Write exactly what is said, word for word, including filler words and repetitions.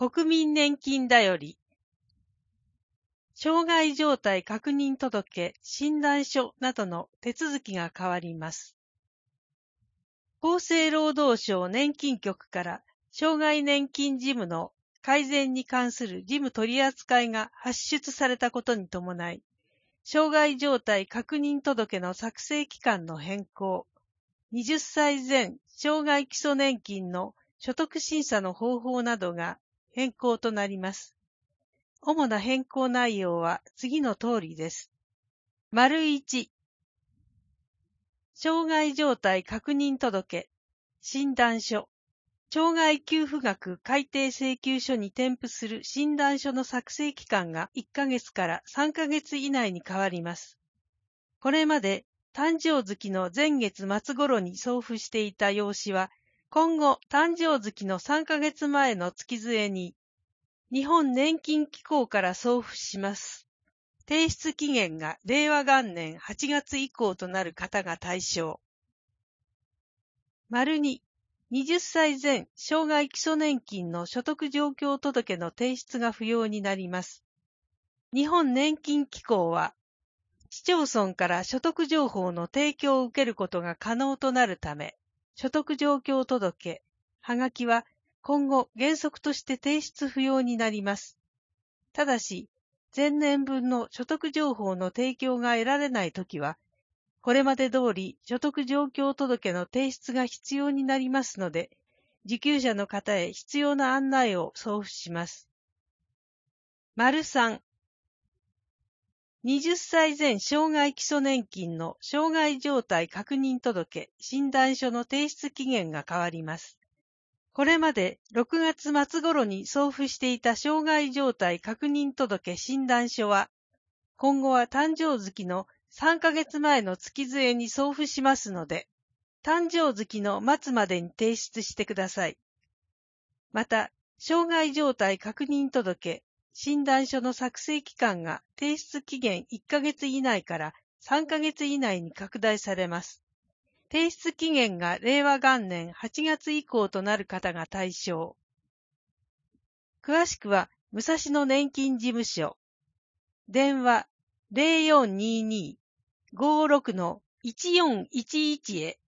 国民年金だより、障害状態確認届、診断書などの手続きが変わります。厚生労働省年金局から障害年金事務の改善に関する事務取り扱いが発出されたことに伴い、障害状態確認届の作成期間の変更、はたち前障害基礎年金の所得審査の方法などが変更となります。主な変更内容は次の通りです。丸いち、障害状態確認届、診断書、障害給付額改定請求書に添付する診断書の作成期間がいっかげつからさんかげつ以内に変わります。これまで誕生月の前月末頃に送付していた用紙は、今後誕生月のさんかげつまえの月末に、日本年金機構から送付します。提出期限がれいわがんねんはちがつ以降となる方が対象。丸に、はたち前障害基礎年金の所得状況届の提出が不要になります。日本年金機構は、市町村から所得情報の提供を受けることが可能となるため、所得状況届、はがきは今後原則として提出不要になります。ただし、前年分の所得情報の提供が得られないときは、これまで通り所得状況届の提出が必要になりますので、受給者の方へ必要な案内を送付します。丸さん、はたち前障害基礎年金の障害状態確認届、診断書の提出期限が変わります。これまでろくがつ末頃に送付していた障害状態確認届診断書は、今後は誕生月のさんかげつまえの月末に送付しますので、誕生月の末までに提出してください。また、障害状態確認届、診断書の作成期間が提出期限いっかげつ以内からさんかげつ以内に拡大されます。提出期限がれいわがんねんはちがつ以降となる方が対象。詳しくは、武蔵野年金事務所。電話 ゼロよんにーにー ごーろく いちよんいちいち へ